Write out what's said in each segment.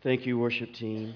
Thank you, worship team.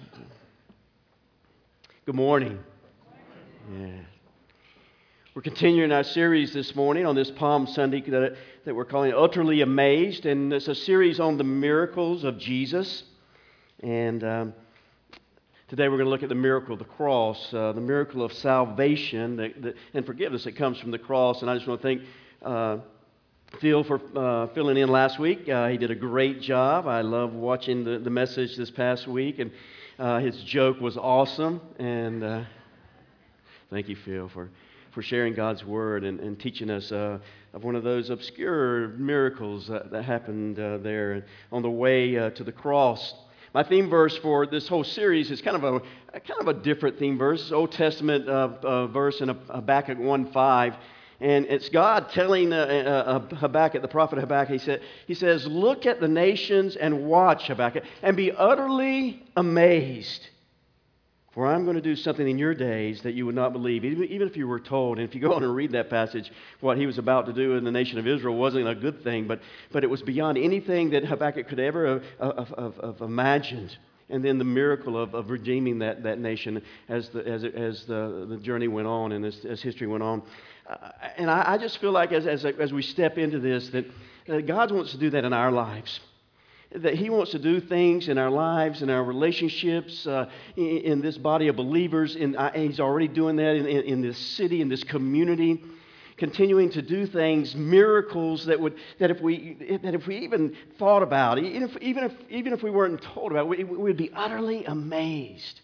Good morning. Yeah. We're continuing our series this morning on this Palm Sunday that we're calling Utterly Amazed. And it's a series on the miracles of Jesus. And today we're going to look at the miracle of the cross, the miracle of salvation and forgiveness that comes from the cross. And I just want to thank Phil for filling in last week. He did a great job. I love watching the message this past week, and his joke was awesome. And thank you, Phil, for sharing God's Word and teaching us of one of those obscure miracles that happened there on the way to the cross. My theme verse for this whole series is kind of a different theme verse. It's Old Testament verse in Habakkuk 1:5. And it's God telling Habakkuk, the prophet Habakkuk, he says, look at the nations and watch, Habakkuk, and be utterly amazed. For I'm going to do something in your days that you would not believe, even if you were told. And if you go on and read that passage, what he was about to do in the nation of Israel wasn't a good thing, but it was beyond anything that Habakkuk could ever have imagined. And then the miracle of redeeming that nation as the journey went on and as history went on. And I just feel like as we step into this, that God wants to do that in our lives. That He wants to do things in our lives, in our relationships, in this body of believers. And He's already doing that in this city, in this community, continuing to do things, miracles that if we even thought about, even if we weren't told about, we'd be utterly amazed.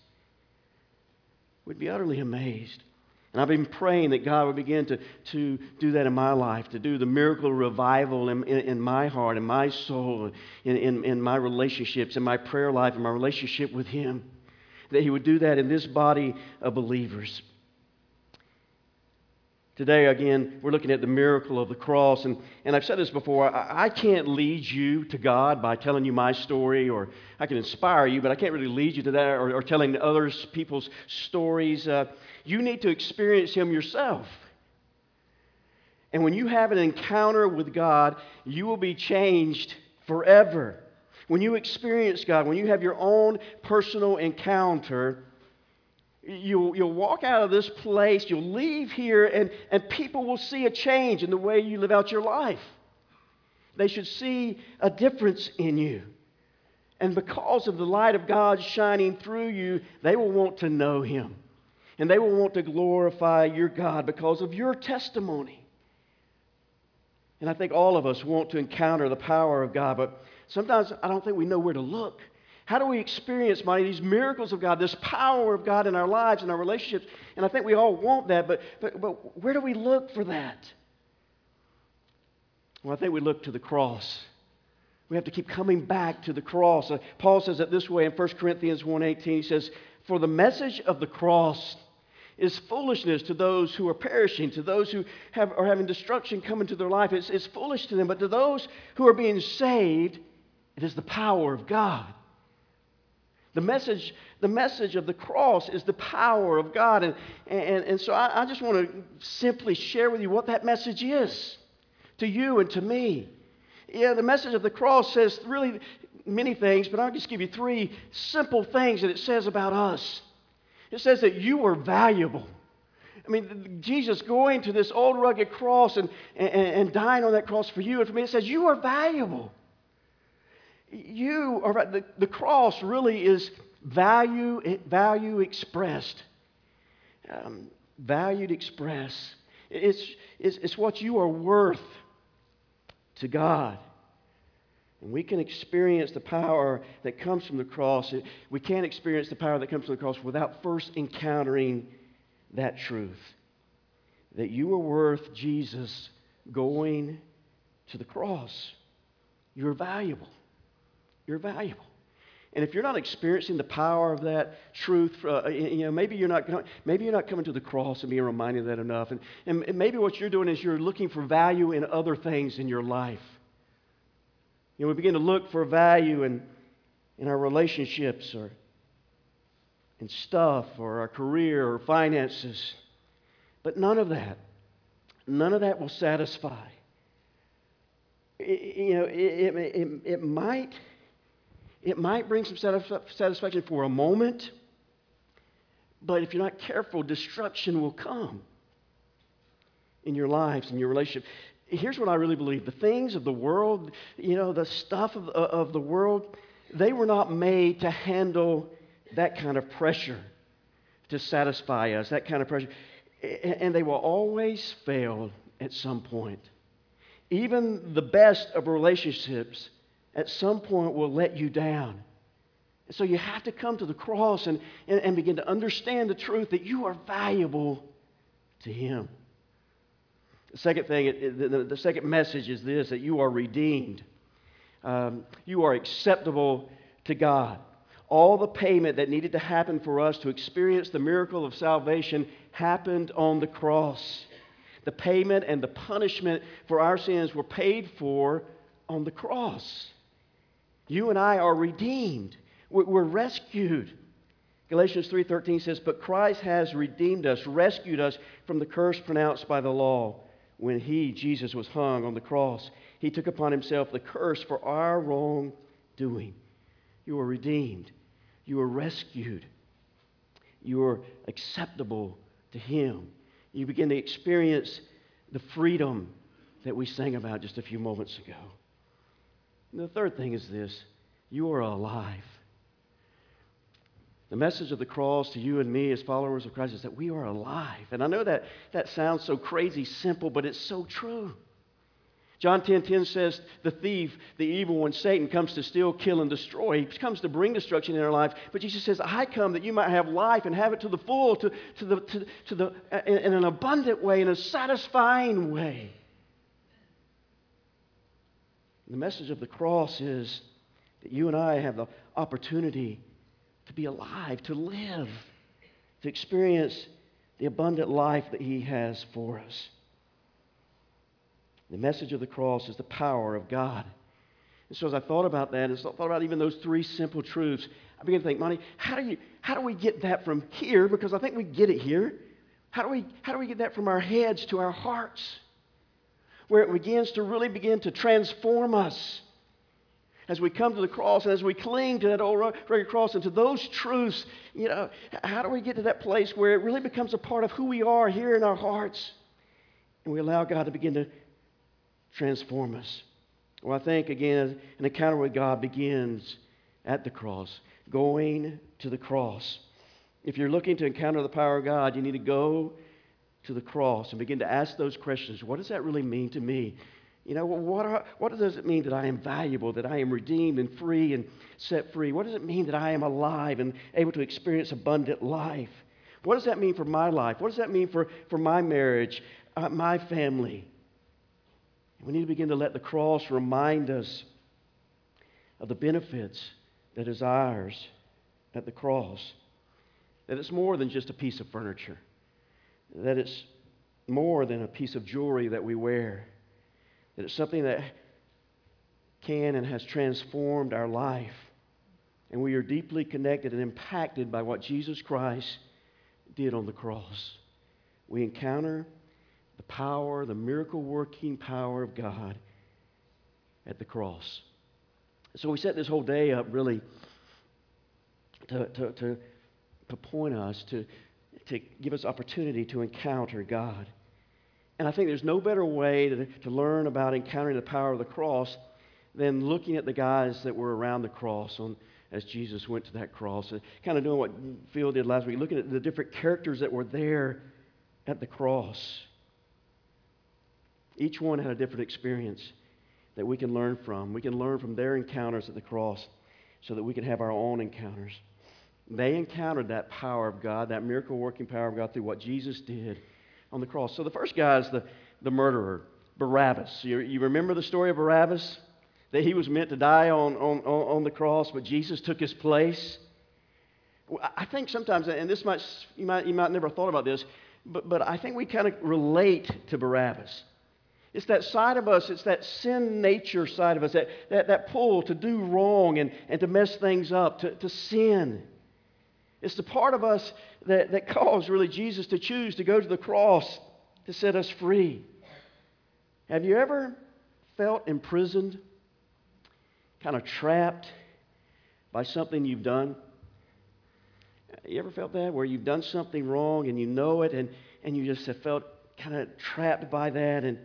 We'd be utterly amazed. And I've been praying that God would begin to do that in my life, to do the miracle of revival in my heart, in my soul, in my relationships, in my prayer life, in my relationship with Him. That He would do that in this body of believers. Today, again, we're looking at the miracle of the cross. And I've said this before, I can't lead you to God by telling you my story, or I can inspire you, but I can't really lead you to that or telling others people's stories. You need to experience Him yourself. And when you have an encounter with God, you will be changed forever. When you experience God, when you have your own personal encounter, you'll walk out of this place, you'll leave here, and people will see a change in the way you live out your life. They should see a difference in you. And because of the light of God shining through you, they will want to know Him. And they will want to glorify your God because of your testimony. And I think all of us want to encounter the power of God, but sometimes I don't think we know where to look. How do we experience these miracles of God, this power of God in our lives and our relationships? And I think we all want that, but where do we look for that? Well, I think we look to the cross. We have to keep coming back to the cross. Paul says it this way in 1 Corinthians 1:18. He says, for the message of the cross is foolishness to those who are perishing, to those who are having destruction come into their life. It's foolish to them, but to those who are being saved, it is the power of God. The message of the cross is the power of God. And so I just want to simply share with you what that message is to you and to me. Yeah, the message of the cross says really many things, but I'll just give you three simple things that it says about us. It says that you are valuable. I mean, Jesus going to this old rugged cross and dying on that cross for you and for me, it says you are valuable. You are, the cross really is value expressed. Valued expressed. It's what you are worth to God. And we can experience the power that comes from the cross. We can't experience the power that comes from the cross without first encountering that truth. That you are worth Jesus going to the cross. You're valuable. You're valuable. And if you're not experiencing the power of that truth, maybe you're not coming to the cross and being reminded of that enough. And maybe what you're doing is you're looking for value in other things in your life. We begin to look for value in our relationships or in stuff or our career or finances. But none of that will satisfy. It It might bring some satisfaction for a moment, but if you're not careful, destruction will come in your lives, in your relationship. Here's what I really believe. The things of the world, the stuff of the world, they were not made to handle that kind of pressure to satisfy us, that kind of pressure. And they will always fail at some point. Even the best of relationships at some point will let you down. And so you have to come to the cross and begin to understand the truth that you are valuable to Him. The second thing, the second message is this, that you are redeemed. You are acceptable to God. All the payment that needed to happen for us to experience the miracle of salvation happened on the cross. The payment and the punishment for our sins were paid for on the cross. You and I are redeemed. We're rescued. Galatians 3:13 says, "But Christ has redeemed us, rescued us from the curse pronounced by the law. When He, Jesus, was hung on the cross, He took upon Himself the curse for our wrongdoing." You are redeemed. You are rescued. You are acceptable to Him. You begin to experience the freedom that we sang about just a few moments ago. And the third thing is this: you are alive. The message of the cross to you and me as followers of Christ is that we are alive. And I know that sounds so crazy simple, but it's so true. John 10:10 says, the thief, the evil one, Satan, comes to steal, kill, and destroy. He comes to bring destruction in our life. But Jesus says, I come that you might have life and have it to the full, in an abundant way, in a satisfying way. The message of the cross is that you and I have the opportunity to be alive, to live, to experience the abundant life that He has for us. The message of the cross is the power of God. And so as I thought about that, as I thought about even those three simple truths, I began to think, Monty, how do we get that from here? Because I think we get it here. How do we get that from our heads to our hearts? Where it begins to really begin to transform us. As we come to the cross and as we cling to that old rugged cross and to those truths, how do we get to that place where it really becomes a part of who we are here in our hearts? And we allow God to begin to transform us. Well, I think, again, an encounter with God begins at the cross, going to the cross. If you're looking to encounter the power of God, you need to go to the cross and begin to ask those questions. What does that really mean to me? What does it mean that I am valuable, that I am redeemed and free and set free? What does it mean that I am alive and able to experience abundant life? What does that mean for my life? What does that mean for my marriage, my family? We need to begin to let the cross remind us of the benefits that is ours at the cross. That it's more than just a piece of furniture. That it's more than a piece of jewelry that we wear. That it's something that can and has transformed our life. And we are deeply connected and impacted by what Jesus Christ did on the cross. We encounter the power, the miracle-working power of God at the cross. So we set this whole day up really to point us, to give us opportunity to encounter God. And I think there's no better way to learn about encountering the power of the cross than looking at the guys that were around the cross as Jesus went to that cross. Kind of doing what Phil did last week, looking at the different characters that were there at the cross. Each one had a different experience that we can learn from. We can learn from their encounters at the cross so that we can have our own encounters. They encountered that power of God, that miracle-working power of God through what Jesus did on the cross. So the first guy is the murderer, Barabbas. You remember the story of Barabbas? That he was meant to die on the cross, but Jesus took his place. I think sometimes, and this you might never have thought about this, but I think we kind of relate to Barabbas. It's that side of us, it's that sin nature side of us, that pull to do wrong and to mess things up, to sin. It's the part of us that caused really Jesus to choose to go to the cross to set us free. Have you ever felt imprisoned, kind of trapped, by something you've done? You ever felt that, where you've done something wrong and you know it, and you just have felt kind of trapped by that? And,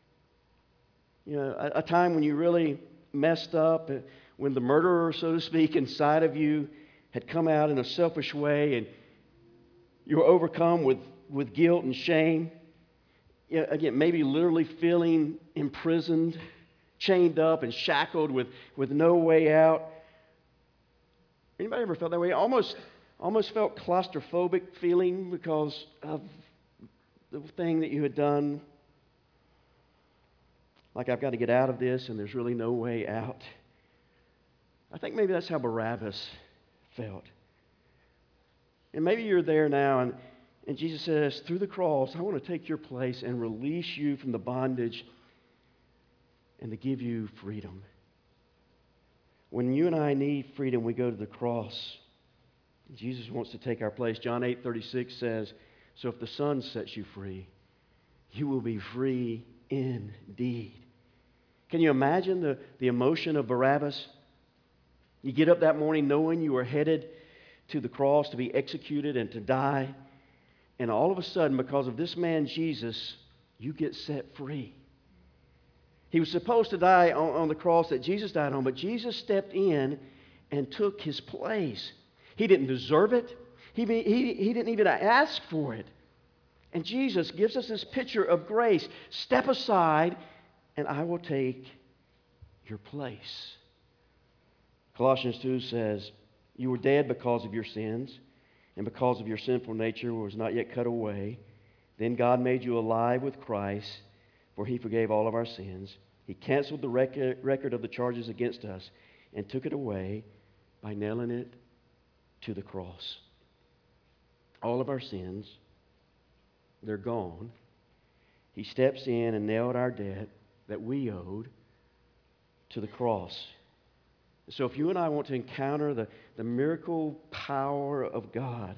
a time when you really messed up, when the murderer, so to speak, inside of you had come out in a selfish way, and you were overcome with guilt and shame. Again, maybe literally feeling imprisoned, chained up and shackled with no way out. Anybody ever felt that way? Almost felt claustrophobic feeling because of the thing that you had done. Like, I've got to get out of this and there's really no way out. I think maybe that's how Barabbas felt. And maybe you're there now, and Jesus says, through the cross, I want to take your place and release you from the bondage and to give you freedom. When you and I need freedom, we go to the cross. Jesus wants to take our place. John 8:36 says, so if the Son sets you free, you will be free indeed. Can you imagine the emotion of Barabbas? You get up that morning knowing you are headed to the cross to be executed and to die. And all of a sudden, because of this man Jesus, you get set free. He was supposed to die on the cross that Jesus died on, but Jesus stepped in and took his place. He didn't deserve it. He didn't even ask for it. And Jesus gives us this picture of grace. Step aside, and I will take your place. Colossians 2 says, you were dead because of your sins, and because of your sinful nature was not yet cut away. Then God made you alive with Christ, for he forgave all of our sins. He canceled the record of the charges against us and took it away by nailing it to the cross. All of our sins, they're gone. He steps in and nailed our debt that we owed to the cross. So if you and I want to encounter the miracle power of God,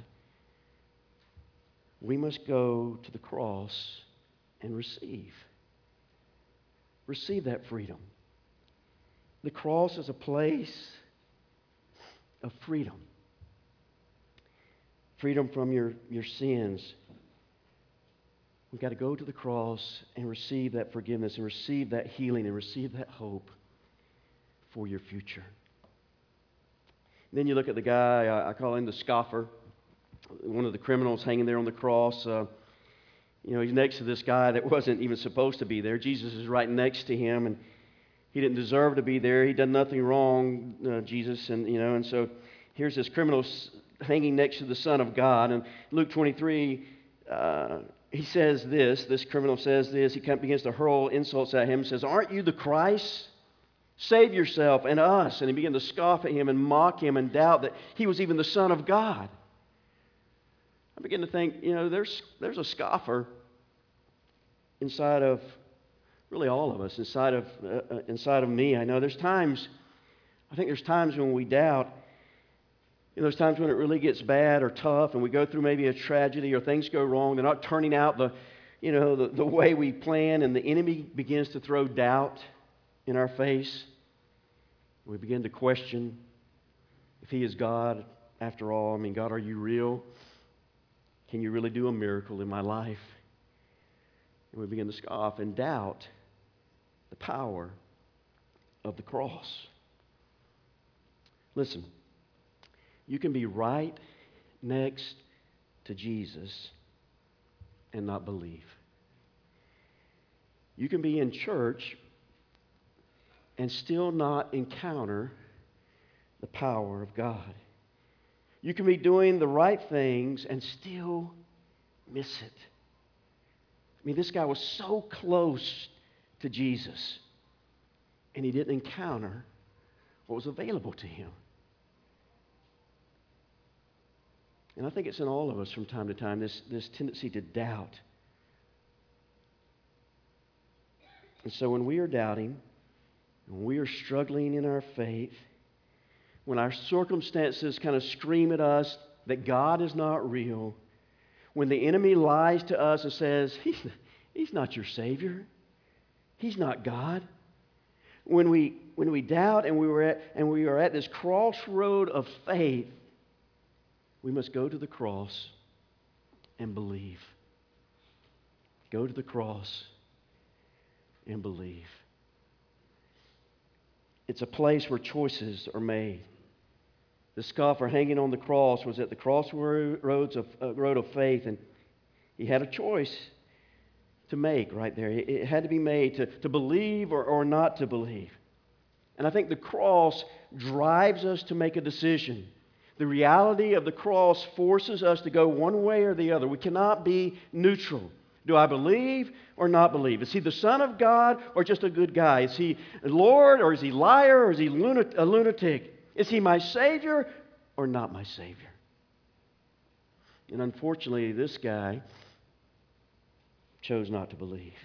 we must go to the cross and receive. Receive that freedom. The cross is a place of freedom. Freedom from your sins. We've got to go to the cross and receive that forgiveness and receive that healing and receive that hope for your future. And then you look at the guy, I call him the scoffer, one of the criminals hanging there on the cross. He's next to this guy that wasn't even supposed to be there. Jesus is right next to him, and he didn't deserve to be there. He'd done nothing wrong, Jesus, and so here's this criminal hanging next to the Son of God. And Luke 23, he says this criminal says this, he begins to hurl insults at him, says, aren't you the Christ? Save yourself and us. And he began to scoff at him and mock him and doubt that he was even the Son of God. I begin to think, there's a scoffer inside of really all of us, inside of me. I know there's times when we doubt. There's times when it really gets bad or tough and we go through maybe a tragedy or things go wrong. They're not turning out the way we plan, and the enemy begins to throw doubt in our face. We begin to question if he is God after all. God, are you real? Can you really do a miracle in my life? And we begin to scoff and doubt the power of the cross. Listen, you can be right next to Jesus and not believe. You can be in church and still not encounter the power of God. You can be doing the right things and still miss it. This guy was so close to Jesus, and he didn't encounter what was available to him. And I think it's in all of us from time to time, this tendency to doubt. And so when we are doubting, when we are struggling in our faith, when our circumstances kind of scream at us that God is not real, when the enemy lies to us and says, he's not your Savior, he's not God, when we we doubt and we are at this crossroad of faith, we must go to the cross and believe. Go to the cross and believe. It's a place where choices are made. The scoffer hanging on the cross was at the crossroads of road of faith, and he had a choice to make right there. It had to be made to believe or not to believe. And I think the cross drives us to make a decision. The reality of the cross forces us to go one way or the other. We cannot be neutral. Do I believe or not believe? Is he the Son of God or just a good guy? Is he Lord or is he liar or is he a lunatic? Is he my Savior or not my Savior? And unfortunately, this guy chose not to believe.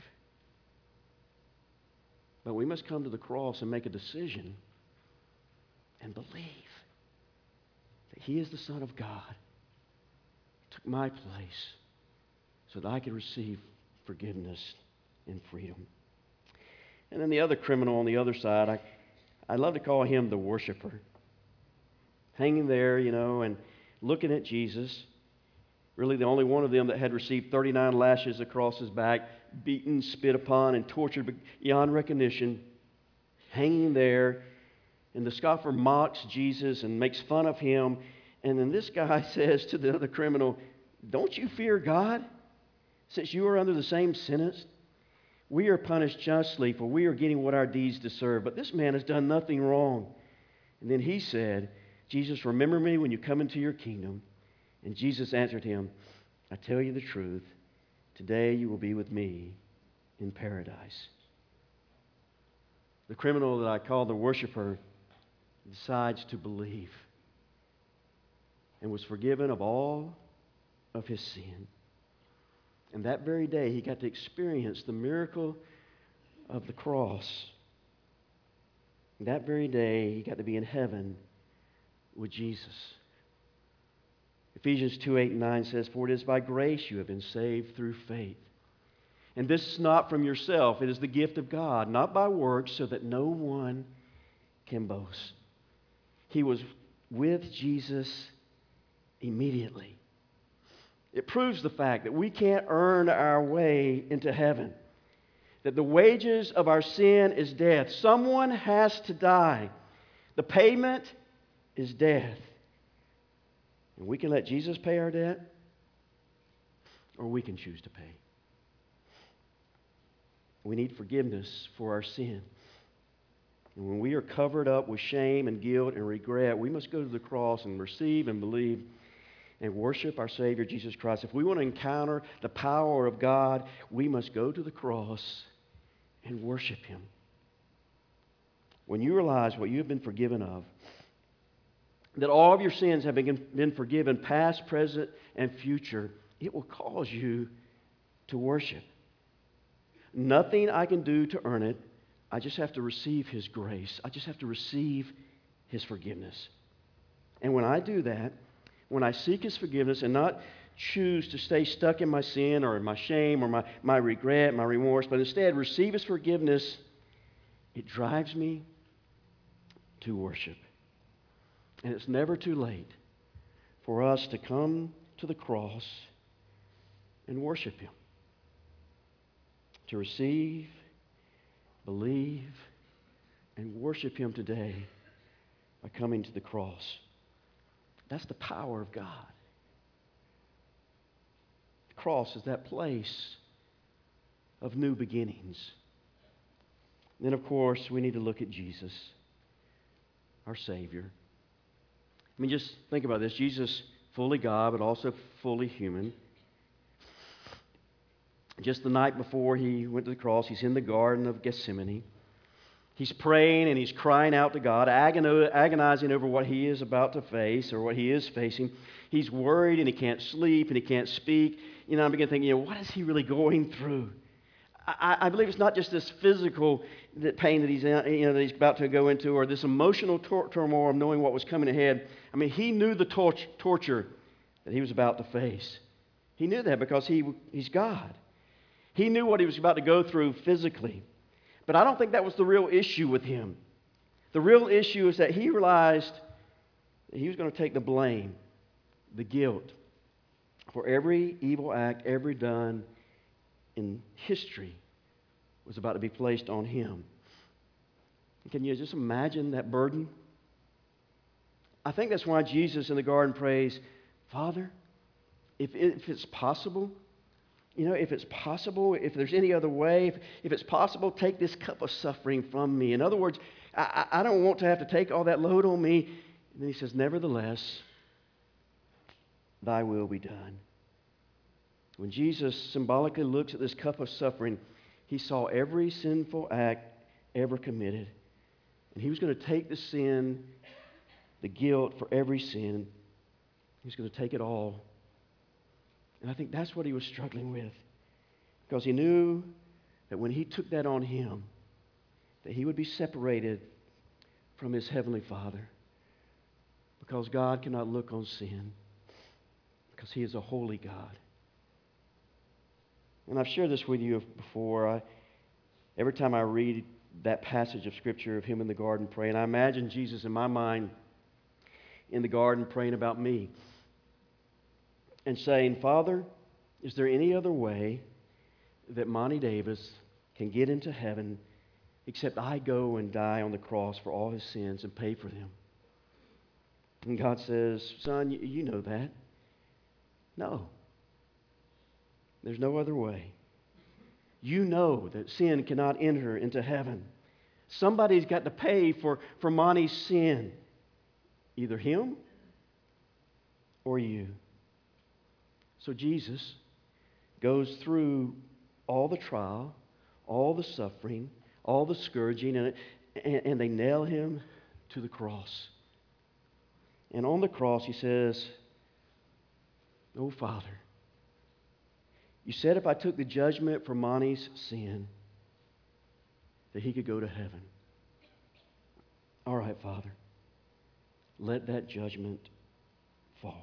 But we must come to the cross and make a decision and believe that he is the Son of God, took my place so that I could receive forgiveness and freedom. And then the other criminal on the other side, I love to call him the worshiper. Hanging there, and looking at Jesus. Really the only one of them that had received 39 lashes across his back, beaten, spit upon, and tortured beyond recognition. Hanging there, and the scoffer mocks Jesus and makes fun of him. And then this guy says to the other criminal, "Don't you fear God, since you are under the same sentence? We are punished justly, for we are getting what our deeds deserve. But this man has done nothing wrong." And then he said, "Jesus, remember me when you come into your kingdom." And Jesus answered him, "I tell you the truth, today you will be with me in paradise." The criminal that I call the worshiper decides to believe and was forgiven of all of his sin. And that very day, he got to experience the miracle of the cross. And that very day, he got to be in heaven with Jesus. Ephesians 2:8-9 says, "For it is by grace you have been saved through faith. And this is not from yourself, it is the gift of God, not by works, so that no one can boast." He was with Jesus immediately. It proves the fact that we can't earn our way into heaven, that the wages of our sin is death. Someone has to die. The payment is death. And we can let Jesus pay our debt, or we can choose to pay. We need forgiveness for our sin. And when we are covered up with shame and guilt and regret, we must go to the cross and receive and believe and worship our Savior, Jesus Christ. If we want to encounter the power of God, we must go to the cross and worship Him. When you realize what you have been forgiven of, that all of your sins have been forgiven, past, present, and future, it will cause you to worship. Nothing I can do to earn it. I just have to receive His grace. I just have to receive His forgiveness. And when I do that, when I seek His forgiveness and not choose to stay stuck in my sin or in my shame or my regret, my remorse, but instead receive His forgiveness, it drives me to worship. And it's never too late for us to come to the cross and worship Him. To receive, believe, and worship Him today by coming to the cross. That's the power of God. The cross is that place of new beginnings. Then, of course, we need to look at Jesus, our Savior. I mean, just think about this. Jesus, fully God, but also fully human. Just the night before He went to the cross, He's in the Garden of Gethsemane. He's praying and He's crying out to God, agonizing over what He is about to face or what He is facing. He's worried and He can't sleep and He can't speak. I begin thinking, what is He really going through? I believe it's not just this physical pain that he's about to go into, or this emotional turmoil of knowing what was coming ahead. I mean, He knew the torture that He was about to face. He knew that because He's God. He knew what He was about to go through physically. But I don't think that was the real issue with Him. The real issue is that he realized that he was going to take the blame, the guilt, for every evil act ever done in history was about to be placed on him. Can you just imagine that burden? I think that's why Jesus in the garden prays, Father, if it's possible, if it's possible, if there's any other way, if it's possible, take this cup of suffering from me. In other words, I don't want to have to take all that load on me. And then he says, nevertheless, thy will be done. When Jesus symbolically looks at this cup of suffering, he saw every sinful act ever committed. And he was going to take the sin, the guilt for every sin. He was going to take it all. And I think that's what he was struggling with. Because he knew that when he took that on him, that he would be separated from his heavenly Father. Because God cannot look on sin. Because he is a holy God. And I've shared this with you before. Every time I read that passage of Scripture of him in the garden praying, I imagine Jesus in my mind in the garden praying about me and saying, Father, is there any other way that Monty Davis can get into heaven except I go and die on the cross for all his sins and pay for them? And God says, son, you know that. No. There's no other way. You know that sin cannot enter into heaven. Somebody's got to pay for Monty's sin. Either him or you. So Jesus goes through all the trial, all the suffering, all the scourging, and they nail him to the cross. And on the cross he says, Oh, Father, you said if I took the judgment for Monty's sin, that he could go to heaven. All right, Father, let that judgment fall.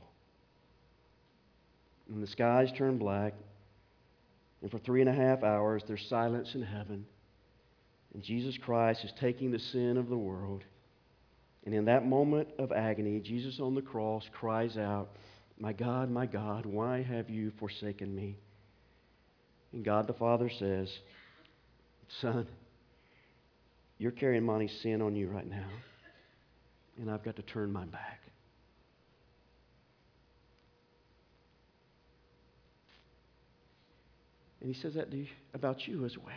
And the skies turn black, and for 3.5 hours there's silence in heaven. And Jesus Christ is taking the sin of the world. And in that moment of agony, Jesus on the cross cries out, my God, why have you forsaken me? And God the Father says, son, you're carrying Monty's sin on you right now, and I've got to turn my back. And he says that about you as well.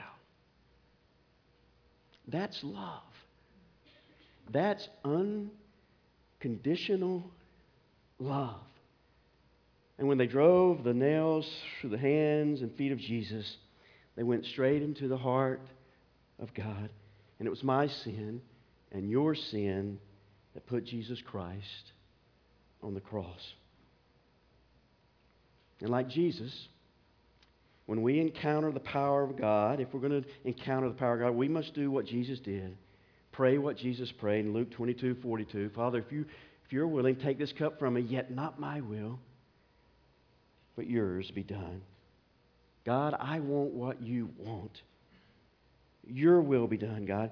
That's love. That's unconditional love. And when they drove the nails through the hands and feet of Jesus, they went straight into the heart of God. And it was my sin and your sin that put Jesus Christ on the cross. And like Jesus, when we encounter the power of God, if we're going to encounter the power of God, we must do what Jesus did. Pray what Jesus prayed in Luke 22:42. Father, if you're willing, take this cup from me, yet not my will, but yours be done. God, I want what you want. Your will be done, God.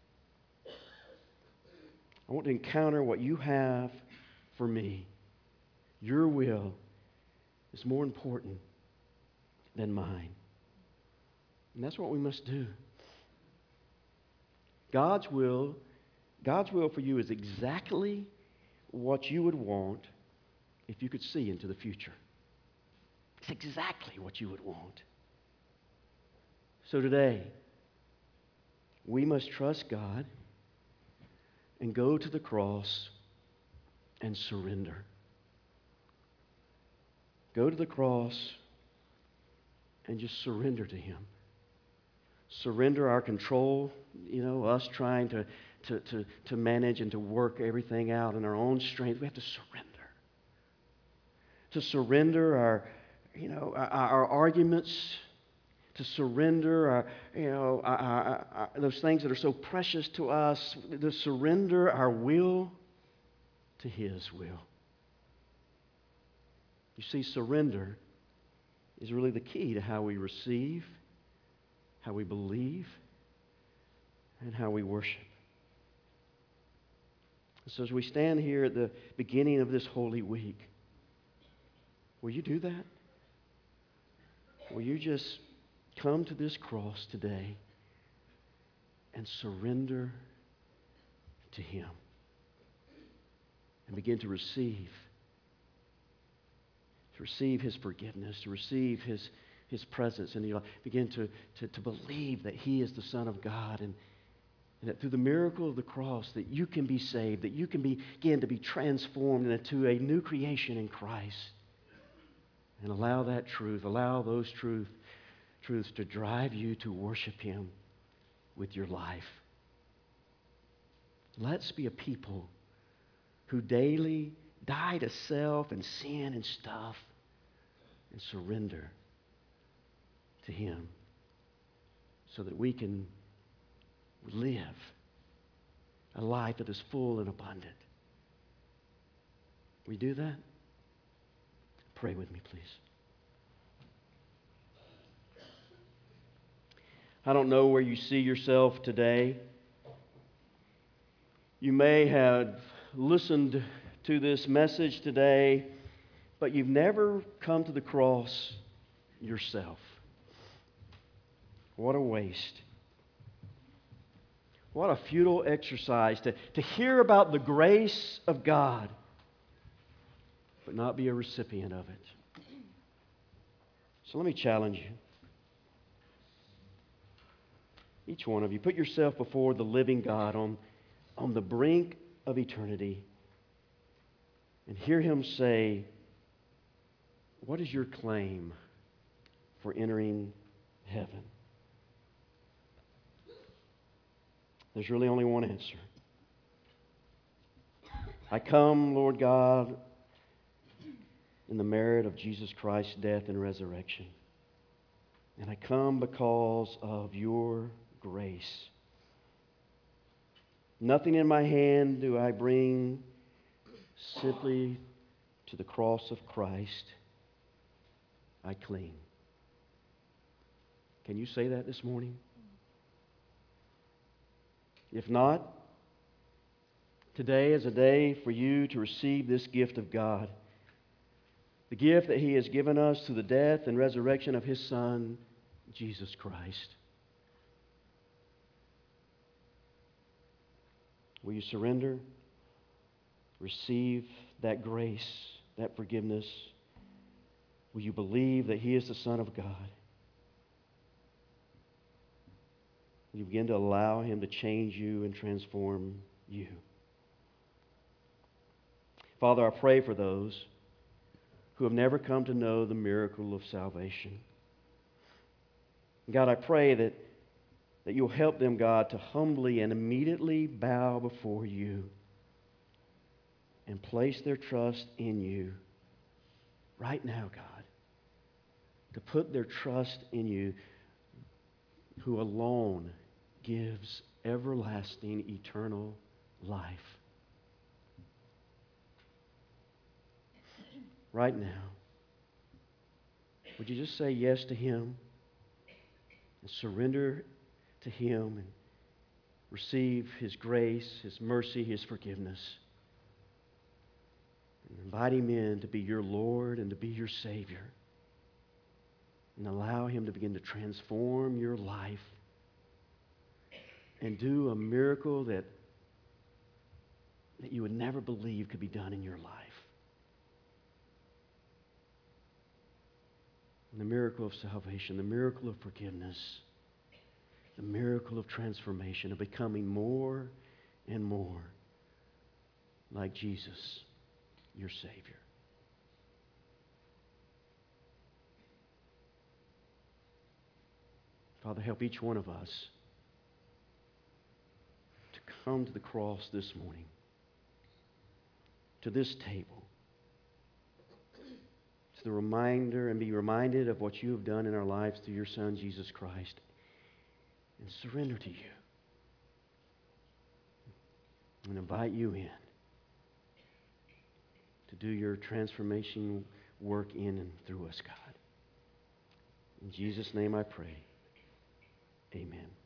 I want to encounter what you have for me. Your will is more important than mine. And that's what we must do. God's will for you is exactly what you would want if you could see into the future. It's exactly what you would want. So today, we must trust God and go to the cross and surrender. Go to the cross and just surrender to Him. Surrender our control, us trying to manage and to work everything out in our own strength. We have to surrender. To surrender our arguments, to surrender those things that are so precious to us, to surrender our will to His will. You see, surrender is really the key to how we receive, how we believe, and how we worship. So as we stand here at the beginning of this Holy Week, will you do that? Will you just come to this cross today and surrender to Him and begin to receive His forgiveness, to receive His presence in your life. Begin to believe that He is the Son of God, and that through the miracle of the cross that you can be saved, that you can begin to be transformed into a new creation in Christ. And allow those truths to drive you to worship Him with your life. Let's be a people who daily die to self and sin and stuff and surrender to Him so that we can live a life that is full and abundant. We do that? Pray with me, please. I don't know where you see yourself today. You may have listened to this message today, but you've never come to the cross yourself. What a waste. What a futile exercise to hear about the grace of God, but not be a recipient of it. So let me challenge you. Each one of you, put yourself before the living God on the brink of eternity and hear Him say, what is your claim for entering heaven? There's really only one answer. I come, Lord God, in the merit of Jesus Christ's death and resurrection. And I come because of your grace. Nothing in my hand do I bring, simply to the cross of Christ I cling. Can you say that this morning? If not, today is a day for you to receive this gift of God. The gift that He has given us through the death and resurrection of His Son, Jesus Christ. Will you surrender? Receive that grace, that forgiveness? Will you believe that He is the Son of God? Will you begin to allow Him to change you and transform you? Father, I pray for those who have never come to know the miracle of salvation. God, I pray that you'll help them, God, to humbly and immediately bow before you and place their trust in you right now, God. To put their trust in you, who alone gives everlasting, eternal life. Right now, would you just say yes to Him and surrender to Him and receive His grace, His mercy, His forgiveness? And invite Him in to be your Lord and to be your Savior. And allow Him to begin to transform your life and do a miracle that you would never believe could be done in your life. And the miracle of salvation, the miracle of forgiveness, the miracle of transformation, of becoming more and more like Jesus, your Savior. Father, help each one of us to come to the cross this morning, to this table, to the reminder and be reminded of what you have done in our lives through your Son, Jesus Christ, and surrender to you and invite you in to do your transformation work in and through us, God. In Jesus' name I pray. Amen.